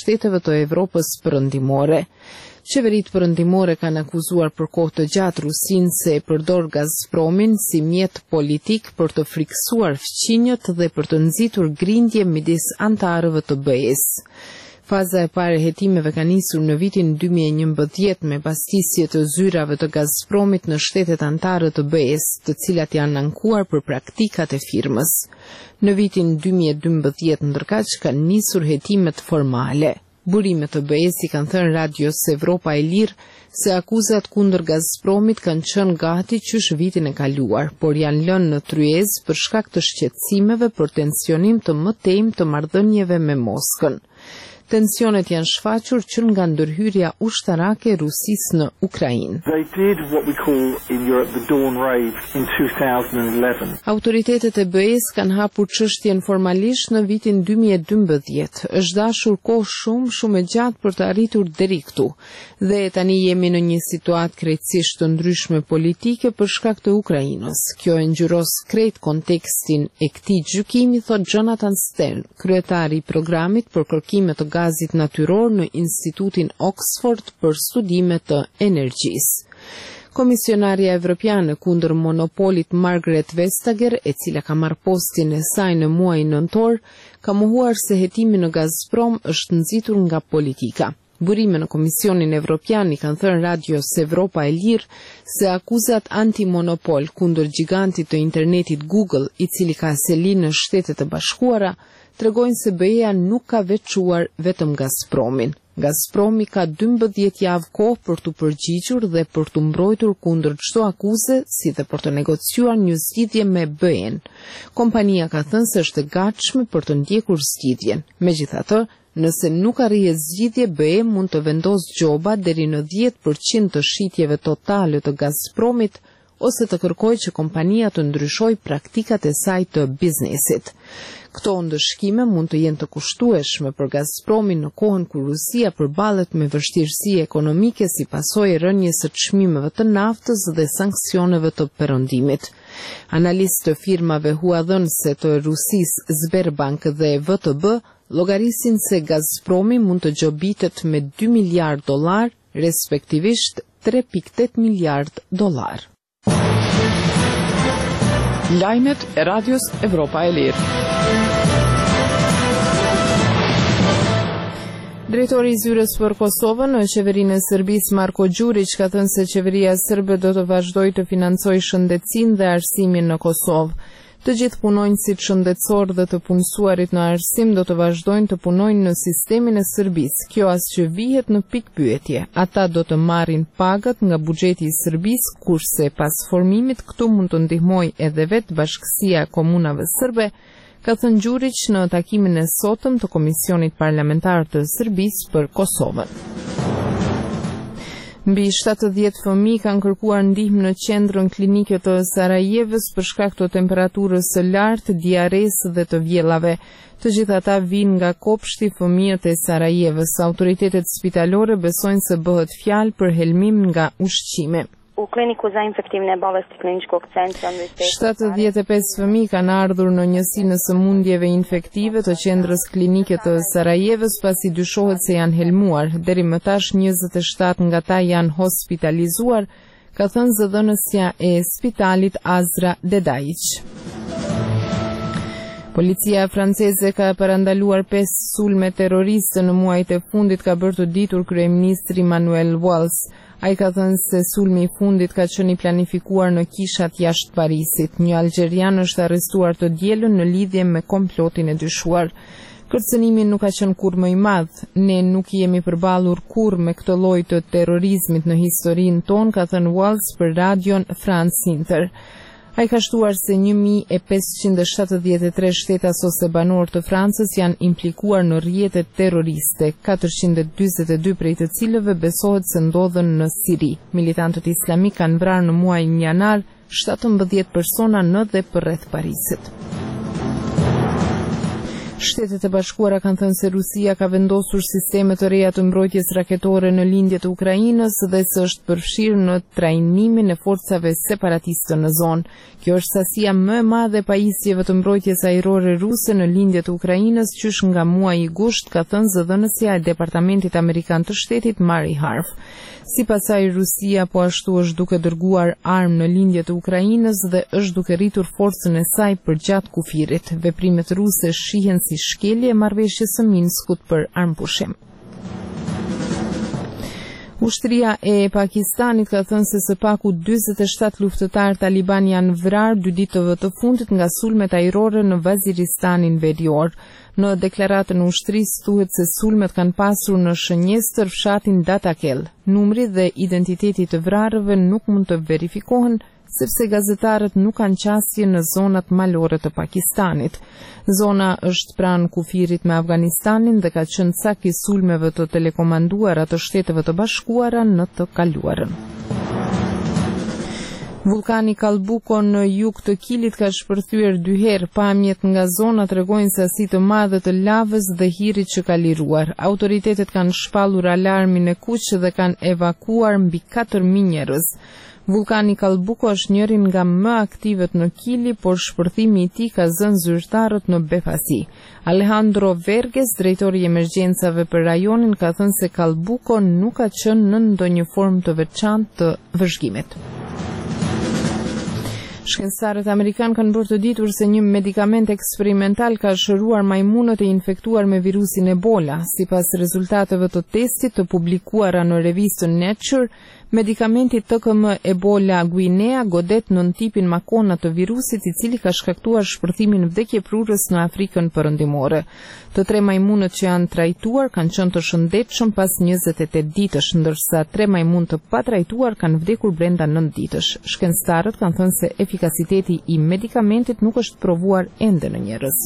shteteve të Evropës Perëndimore. Qeveritë perëndimore kanë akuzuar për kohë të gjatë Rusinë se e përdor Gazpromin si mjet politik për të friksuar fqinjët dhe për të nxitur grindje midis anëtarëve të BE-s. Faza e parë e hetimeve ka nisur në vitin 2011 me pastisje të zyrave të Gazpromit në shtetet anëtare të BE-s, të cilat janë ankuar për praktikat e firmës. Në vitin 2012 ndërkaq kanë nisur hetimet formale. Burimet të BE-s i kanë thënë Radios Evropa e Lirë se akuzat kundër Gazpromit kanë qenë gati qysh vitin e kaluar, por janë lënë në tryezë për shkak të shqetësimeve për tensionim të mëtejmë të marrëdhënieve me Moskën. Tensionet janë shfaqur që nga ndërhyrja ushtarake e Rusisë në Ukrainë. Autoritetet e BE-s kanë hapur çështjen formalisht në vitin 2012. Është dashur kohë shumë e gjatë për të arritur deri këtu. Dhe tani jemi në një situatë krejtësisht të ndryshme politike për shkak të Ukrainës. Kjo e ngjyros krejt kontekstin e këtij gjykimi, thot Jonathan Stern, kryetari i programit për kërkime të gazit natyror në Institutin Oxford për studime të energjisë. Komisionarja Evropiane kundër monopolit Margaret Vestager, e cila ka marrë postin e saj në muajin nëntor, ka mohuar se hetimi në Gazprom është nxitur nga politika. Burime në Komisionin Evropian i kanë thënë Radios Evropa e Lirë se akuzat antimonopol kundër gigantit të internetit Google, i cili ka selinë në Shtetet e Bashkuara, tregojnë se BE-ja nuk ka veçuar vetëm Gazpromin. Gazpromi ka 12 javë kohë për të përgjigjur dhe për të mbrojtur kundër çdo akuze, si dhe për të negociuar një zgjidhje me BE-n. Kompania ka thënë se është e gatshme për të ndjekur zgjidhjen. Megjithatë, nëse nuk arrihet zgjidhje, BE mund të vendosë gjoba deri në 10% të shitjeve totale të Gazpromit, ose të kërkojë që kompania të ndryshojë praktikat e saj të biznesit. Këto ndëshkime mund të jenë të kushtueshme për Gazpromin në kohën kur Rusia përballet me vështirësi ekonomike si pasojë e rënjes së çmimeve të naftës dhe sanksioneve të perëndimit. Analistë të firmave huadhënëse të Rusisë Sberbank dhe VTB llogarisin se Gazpromi mund të gjobitet me $2 miliard, respektivisht $3.8 miliard. Lajmet e Radios Evropa e Lirë. Drejtori i zyrës për Kosovën në qeverinë e Serbisë Marko Đurić ka thënë se qeveria serbe do të vazhdojë të financojë shëndetësinë dhe arsimin në Kosovë. Të gjithë punonjësit shëndetësor dhe të punësuarit në arsim do të vazhdojnë të punojnë në sistemin e Serbisë. Kjo as që vihet në pikpyetje. Ata do të marrin pagat nga buxheti i Serbisë, kurse pas formimit këtu mund të ndihmojë edhe vetë Bashkësia e Komunave Serbe, ka thënë Đurić në takimin e sotëm të Komisionit Parlamentar të Serbisë për Kosovën. Mbi 70 fëmijë kanë kërkuar ndihmë në qendrën klinike të Sarajevës për shkak të temperaturës së lartë, diaresë dhe të vjellave. Të gjithë ata vinë nga kopshti fëmijët e Sarajevës. Autoritetet spitalore besojnë se bëhet fjalë për helmim nga ushqime. U kliniku za infektivne bolesti kliničkog centra 75 fëmijë kanë ardhur në njësinë së sëmundjeve infektive të qendrës klinike të Sarajevës pasi dyshohet se janë helmuar. Deri më tash 27 nga ta janë hospitalizuar, ka thënë zëdhënësja e spitalit Azra Dedajić. Policia franceze ka parandaluar 5 sulme terroriste në muajt e fundit, ka bërë të ditur kryeministri Manuel Valls. Ai ka thënë se sulmi i fundit ka qenë i planifikuar në kishat jashtë Parisit. Një algjerian është arrestuar të dielën në lidhje me komplotin e dyshuar. Kërcënimi nuk ka qenë kurrë më i madh. Ne nuk jemi përballur kurrë me këtë lloj të terrorizmit në historinë tonë, ka thënë Valls për radion France Inter. Ai ka shtuar se 1573 shtetas ose banor të Francës janë implikuar në rrjete terroriste, 442 prej të cilëve besohet se ndodhen në Siri. Militantët islamik kanë vrarë në muajin janar 17 persona në dhe përreth Parisit. Shtetet e Bashkuara kanë thënë se Rusia ka vendosur sisteme të reja të mbrojtjes raketore në lindje të Ukrainës dhe se është përfshirë në trajnimin e forcave separatiste në zonë. Kjo është sasia më e madhe e pajisjeve të mbrojtjes ajrore ruse në lindje të Ukrainës qysh nga muaji i gusht, ka thënë zëdhënësja e Departamentit Amerikan të Shtetit Mari Harf. Sipas saj, Rusia po ashtu është duke dërguar armë në lindje të Ukrainës dhe është duke rritur forcën e saj përgjatë kufirit. Veprimet ruse shihen si shkelje e marrëveshjes së Minskut për armëpushim. Ushtria e Pakistanit ka thënë se së paku 47 luftëtar taliban janë vrarë 2 ditëve të fundit nga sulmet ajrore në Vaziristanin Verior. Në deklaratën e ushtrisë thuhet se sulmet kanë pasur në shënjestër fshatin Datakel. Numri dhe identiteti të vrarëve nuk mund të verifikohen sepse gazetarët nuk kanë qasje në zonat malore të Pakistanit. Zona është pranë kufirit me Afganistanin dhe ka qenë cak i sulmeve të telekomanduara të Shteteve të Bashkuara në të kaluarën. Vulkani Kalbuko në jug të Kilit ka shpërthyer 2 herë. Pamjet nga zona tregojnë sasi të madhe të lavës dhe hirit që ka liruar. Autoritetet kanë shpallur alarmin e kuq dhe kanë evakuar mbi 4.000 njerëz. Vulkani Kalbuko është njëri nga më aktivet në Kili, por shpërthimi i tij ka zënë zyrtarët në befasi. Alejandro Verges, drejtori i emergjencave për rajonin, ka thënë se Kalbuko nuk ka qenë në ndonjë formë të veçantë të vëzhgimit. Shkencëtarët amerikanë kanë bërë të ditur se një medikament eksperimental ka shëruar majmunët e infektuar me virusin Ebola. Sipas rezultateve të testit të publikuara në revistën Nature, medikamenti TKM Ebola Guinea godet nën tipin makona të virusit i cili ka shkaktuar shpërthimin vdekjeprurës në Afrikën Perëndimore. Të 3 majmunët që janë trajtuar kanë qenë të shëndetshëm pas 28 ditësh, ndërsa 3 majmun të patrajtuar kanë vdekur brenda 9 ditësh. Shkencëtarët kanë thënë se efikasiteti i medikamentit nuk është provuar ende në njerëz.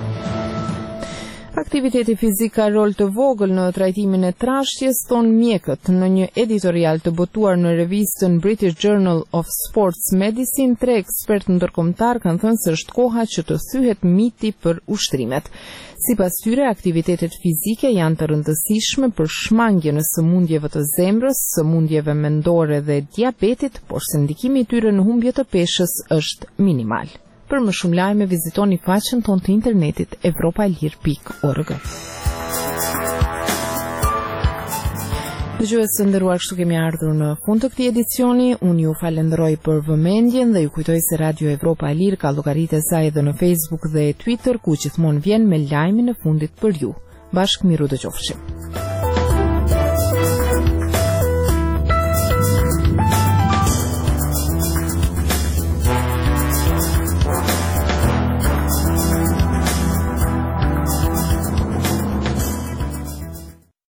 Aktiviteti fizik ka rol të vogël në trajtimin e trashjes, thonë mjekët. Në një editorial të botuar në revistën British Journal of Sports Medicine, 3 ekspertë ndërkombëtar kanë thënë se është koha që të thyhet miti për ushtrimet. Sipas tyre, aktivitetet fizike janë të rëndësishme për shmangjen e sëmundjeve të zemrës, sëmundjeve mendore dhe diabetit, por se ndikimi i tyre në humbje të peshës është minimal. Për më shumë lajme, vizitoni faqen tonë të internetit evropalir.org. Dëgjues të nderuar, kështu kemi ardhur në fund të këtij edicioni. Unë ju falenderoj për vëmendjen dhe ju kujtoj se Radio Evropa e Lirë ka llogaritë e saj edhe në Facebook dhe Twitter, ku gjithmonë vjen me lajmin e fundit për ju. Bashkë miru dëgjofshim.